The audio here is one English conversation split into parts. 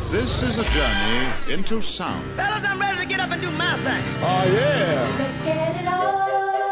This is a journey into sound. Fellas, I'm ready to get up and do my thing. Oh, yeah. Let's get it on.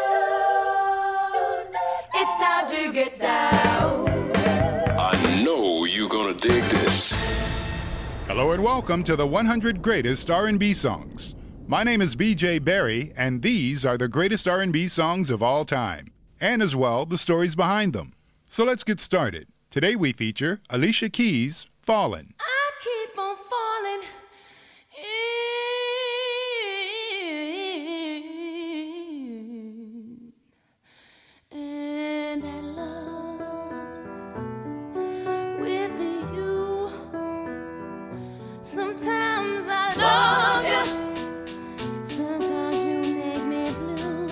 It's time to get down. I know you're gonna dig this. Hello and welcome to the 100 Greatest R&B Songs. My name is B.J. Barry, and these are the greatest R&B songs of all time, and as well the stories behind them. So let's get started. Today we feature Alicia Keys' Fallin'. I keep on falling in, and I love with you. Sometimes I love you, sometimes you make me blue.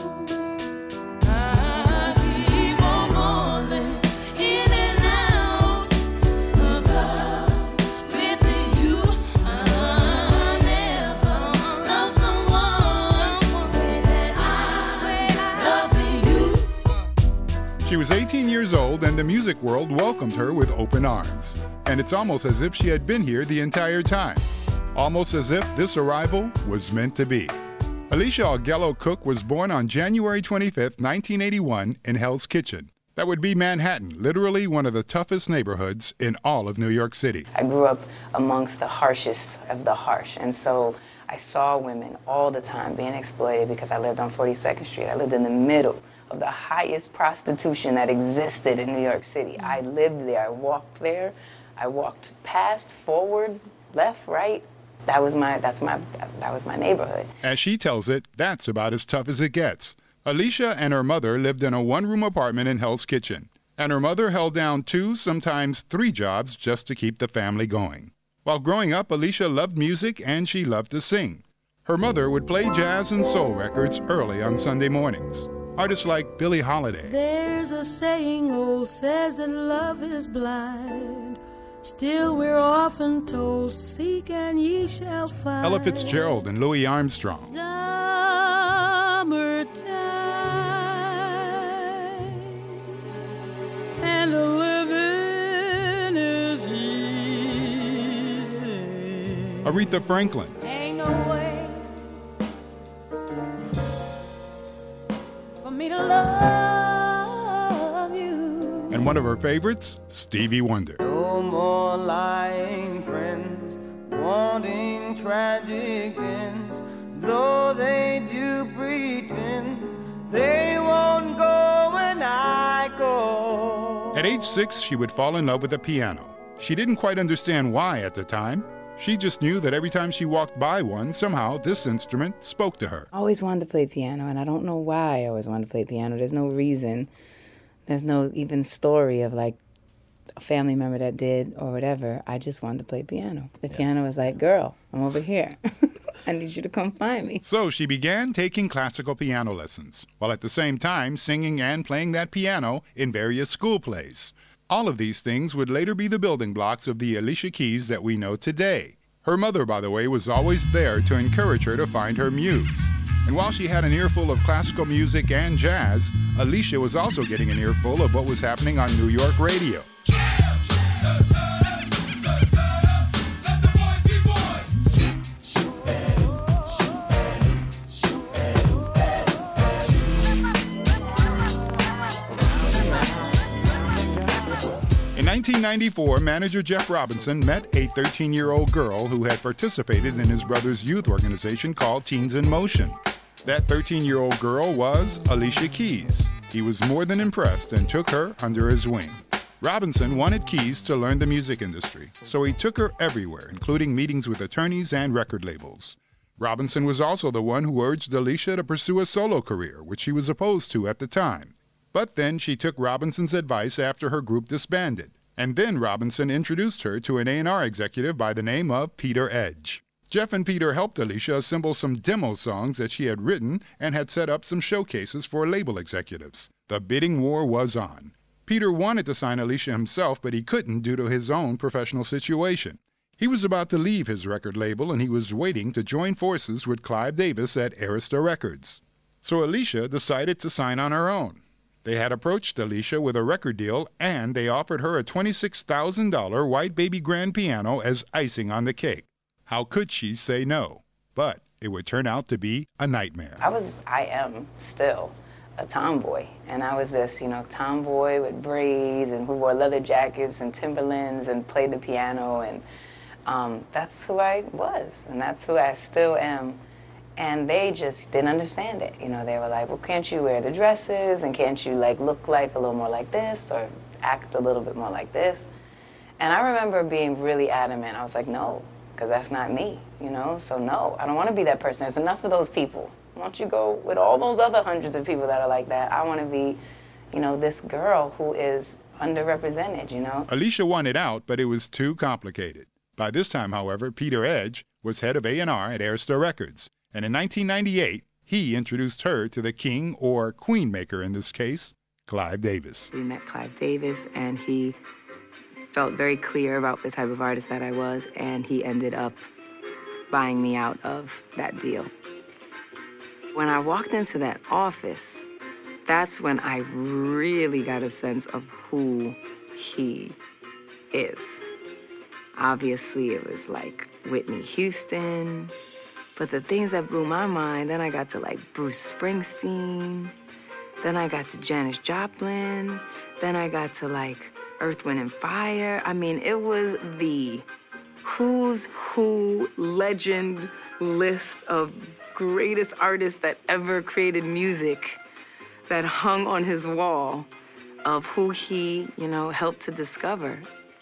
I keep on falling in and out of love with you. I never love someone the way that I love you. She was 18 years old, and the music world welcomed her with open arms. And it's almost as if she had been here the entire time. Almost as if this arrival was meant to be. Alicia Augello Cook was born on January 25th, 1981 in Hell's Kitchen. That would be Manhattan, literally one of the toughest neighborhoods in all of New York City. I grew up amongst the harshest of the harsh, and so I saw women all the time being exploited because I lived on 42nd Street. I lived in the middle of the highest prostitution that existed in New York City. I lived there, I walked there, I walked past, forward, left, right. That was my neighborhood. As she tells it, that's about as tough as it gets. Alicia and her mother lived in a one-room apartment in Hell's Kitchen, and her mother held down 2, sometimes 3 jobs just to keep the family going. While growing up, Alicia loved music and she loved to sing. Her mother would play jazz and soul records early on Sunday mornings. Artists like Billie Holiday, There's a saying old says that love is blind. Still we're often told, seek and ye shall find. Ella Fitzgerald, and Louis Armstrong. Summertime, and the living is easy. Aretha Franklin, Ain't no way for me to love you. and one of her favorites, Stevie Wonder. No more lying friends, wanting tragic ends, though they do pretend they won't go when I go. At age 6, she would fall in love with the piano. She didn't quite understand why at the time. She just knew that every time she walked by one, somehow this instrument spoke to her. I always wanted to play piano, and I don't know why I always wanted to play piano. There's no reason. There's no even story of like a family member that did or whatever. I just wanted to play piano. The piano was like, girl, I'm over here. I need you to come find me. So she began taking classical piano lessons, while at the same time singing and playing that piano in various school plays. All of these things would later be the building blocks of the Alicia Keys that we know today. Her mother, by the way, was always there to encourage her to find her muse. And while she had an earful of classical music and jazz, Alicia was also getting an earful of what was happening on New York radio. In 1994, manager Jeff Robinson met a 13-year-old girl who had participated in his brother's youth organization called Teens in Motion. That 13-year-old girl was Alicia Keys. He was more than impressed and took her under his wing. Robinson wanted Keys to learn the music industry, so he took her everywhere, including meetings with attorneys and record labels. Robinson was also the one who urged Alicia to pursue a solo career, which she was opposed to at the time. But then she took Robinson's advice after her group disbanded, and then Robinson introduced her to an A&R executive by the name of Peter Edge. Jeff and Peter helped Alicia assemble some demo songs that she had written and had set up some showcases for label executives. The bidding war was on. Peter wanted to sign Alicia himself, but he couldn't due to his own professional situation. He was about to leave his record label, and he was waiting to join forces with Clive Davis at Arista Records. So Alicia decided to sign on her own. They had approached Alicia with a record deal, and they offered her a $26,000 white baby grand piano as icing on the cake. How could she say no? But it would turn out to be a nightmare. I am still a tomboy, and I was this, tomboy with braids and who wore leather jackets and Timberlands and played the piano, and that's who I was, and that's who I still am. And they just didn't understand it. They were like, well, can't you wear the dresses, and can't you look like a little more like this, or act a little bit more like this? And I remember being really adamant. I was like, no, because that's not me, so no, I don't want to be that person. There's enough of those people. Why don't you go with all those other hundreds of people that are like that? I want to be, this girl who is underrepresented, Alicia wanted out, but it was too complicated. By this time, however, Peter Edge was head of A&R at Arista Records. And in 1998, he introduced her to the king, or queen maker in this case, Clive Davis. We met Clive Davis, and he felt very clear about the type of artist that I was, and he ended up buying me out of that deal. When I walked into that office, that's when I really got a sense of who he is. Obviously, it was like Whitney Houston. But the things that blew my mind, then I got to Bruce Springsteen, then I got to Janis Joplin, then I got to Earth, Wind, and Fire. I mean, it was the who's who legend list of greatest artists that ever created music that hung on his wall of who he, helped to discover.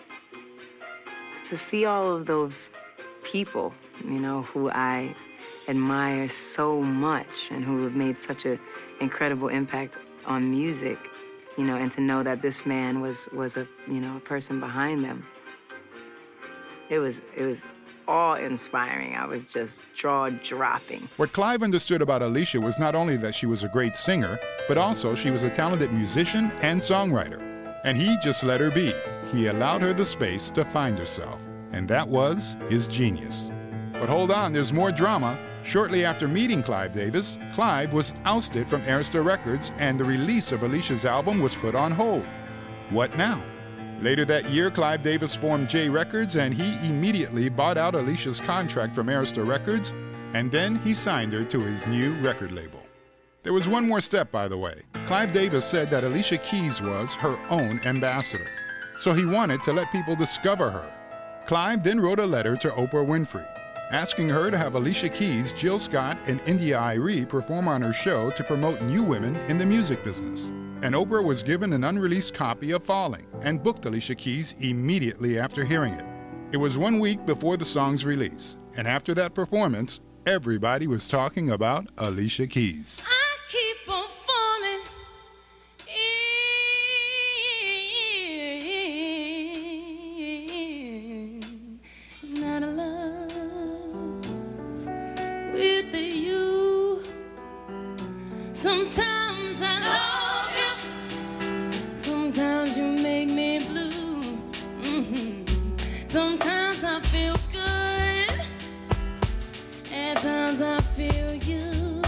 To see all of those people, who I admire so much and who have made such an incredible impact on music, and to know that this man was a, a person behind them. It was awe-inspiring. I was just jaw-dropping. What Clive understood about Alicia was not only that she was a great singer, but also she was a talented musician and songwriter. And he just let her be. He allowed her the space to find herself. And that was his genius. But hold on, there's more drama. Shortly after meeting Clive Davis, Clive was ousted from Arista Records, and the release of Alicia's album was put on hold. What now? Later that year, Clive Davis formed J Records, and he immediately bought out Alicia's contract from Arista Records, and then he signed her to his new record label. There was one more step, by the way. Clive Davis said that Alicia Keys was her own ambassador, so he wanted to let people discover her. Clive then wrote a letter to Oprah Winfrey, asking her to have Alicia Keys, Jill Scott, and India Arie perform on her show to promote new women in the music business. And Oprah was given an unreleased copy of Falling and booked Alicia Keys immediately after hearing it. It was 1 week before the song's release, and after that performance, everybody was talking about Alicia Keys. I keep on falling in, not alone with you. Sometimes I love you, sometimes you make me blue. Sometimes I feel good, at times I feel used.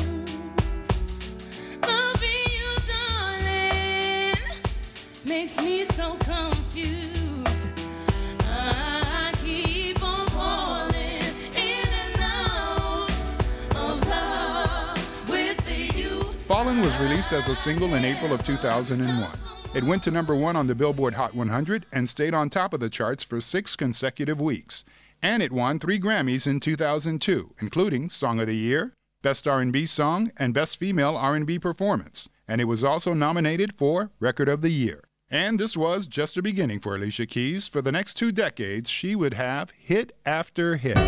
Loving you, darling, makes me so confused. I keep on falling in and out of love with you. Fallen was released as a single in April of 2001. It went to number 1 on the Billboard Hot 100 and stayed on top of the charts for 6 consecutive weeks. And it won 3 Grammys in 2002, including Song of the Year, Best R&B Song, and Best Female R&B Performance. And it was also nominated for Record of the Year. And this was just the beginning for Alicia Keys. For the next 2 decades, she would have hit after hit.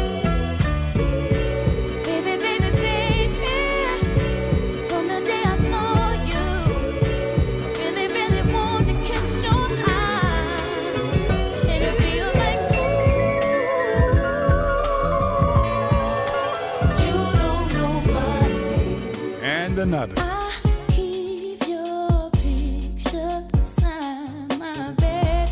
Another. I keep your picture beside my bed.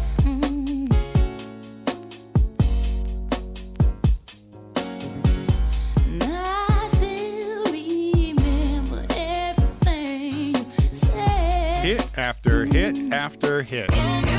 And I still remember everything you said. Hit after after hit.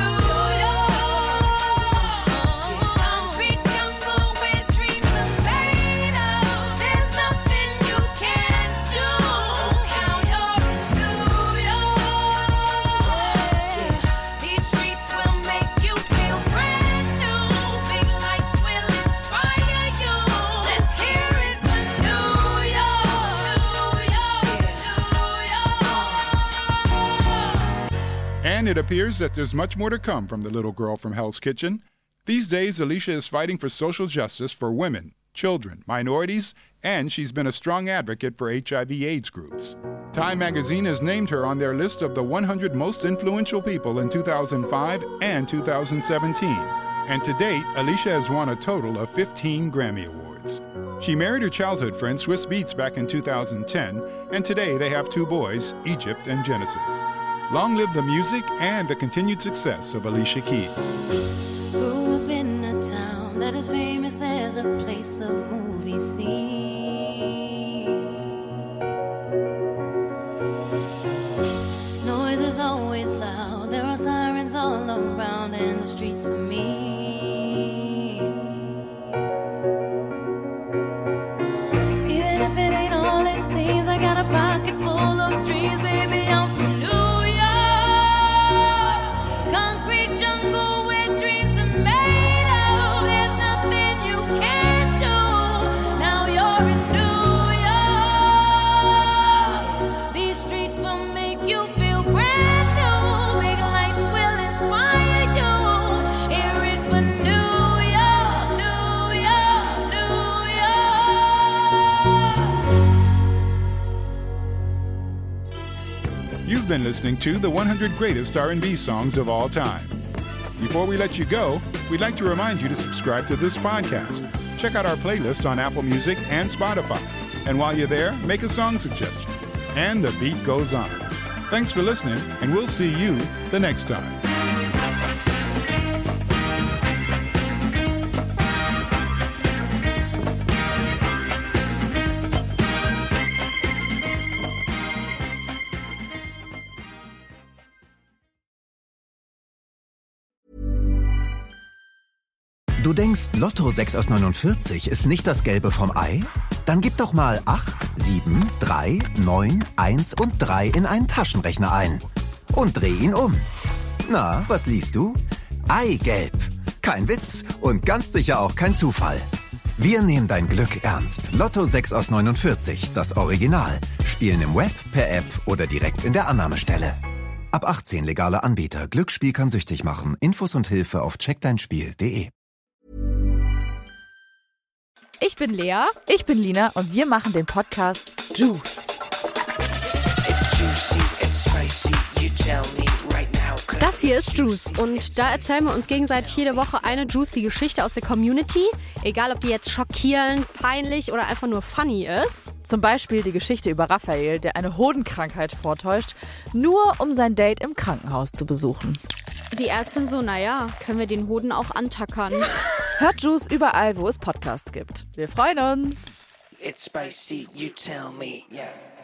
And it appears that there's much more to come from the little girl from Hell's Kitchen. These days, Alicia is fighting for social justice for women, children, minorities, and she's been a strong advocate for HIV/AIDS groups. Time magazine has named her on their list of the 100 most influential people in 2005 and 2017. And to date, Alicia has won a total of 15 Grammy Awards. She married her childhood friend Swizz Beatz back in 2010, and today they have 2 boys, Egypt and Genesis. Long live the music and the continued success of Alicia Keys. Grew up in a town that is famous as a place of movie scenes. Noise is always loud, there are sirens all around, and the streets are mean. Even if it ain't all it seems, I got a pocket full of dreams, baby, I'm from New York. Concrete jungle where dreams are made of. There's nothing you can't do. Now you're in New York. These streets will make you feel brand new. Big lights will inspire you. Hear it for New York, New York, New York. You've been listening to the 100 Greatest R&B Songs of All Time. Before we let you go, we'd like to remind you to subscribe to this podcast. Check out our playlist on Apple Music and Spotify. And while you're there, make a song suggestion. And the beat goes on. Thanks for listening, and we'll see you the next time. Du denkst, Lotto 6 aus 49 ist nicht das Gelbe vom Ei? Dann gib doch mal 8, 7, 3, 9, 1 und 3 in einen Taschenrechner ein. Und dreh ihn um. Na, was liest du? Eigelb. Kein Witz und ganz sicher auch kein Zufall. Wir nehmen dein Glück ernst. Lotto 6 aus 49, das Original. Spielen im Web, per App oder direkt in der Annahmestelle. Ab 18 legaler Anbieter. Glücksspiel kann süchtig machen. Infos und Hilfe auf checkdeinspiel.de. Ich bin Lea. Ich bin Lina und wir machen den Podcast Juice. Das hier ist Juice und da erzählen wir uns gegenseitig jede Woche eine juicy Geschichte aus der Community. Egal, ob die jetzt schockierend, peinlich oder einfach nur funny ist. Zum Beispiel die Geschichte über Raphael, der eine Hodenkrankheit vortäuscht, nur um sein Date im Krankenhaus zu besuchen. Die Ärztin so, naja, können wir den Hoden auch antackern. Hört Juice überall, wo es Podcasts gibt. Wir freuen uns. It's spicy, you tell me, yeah.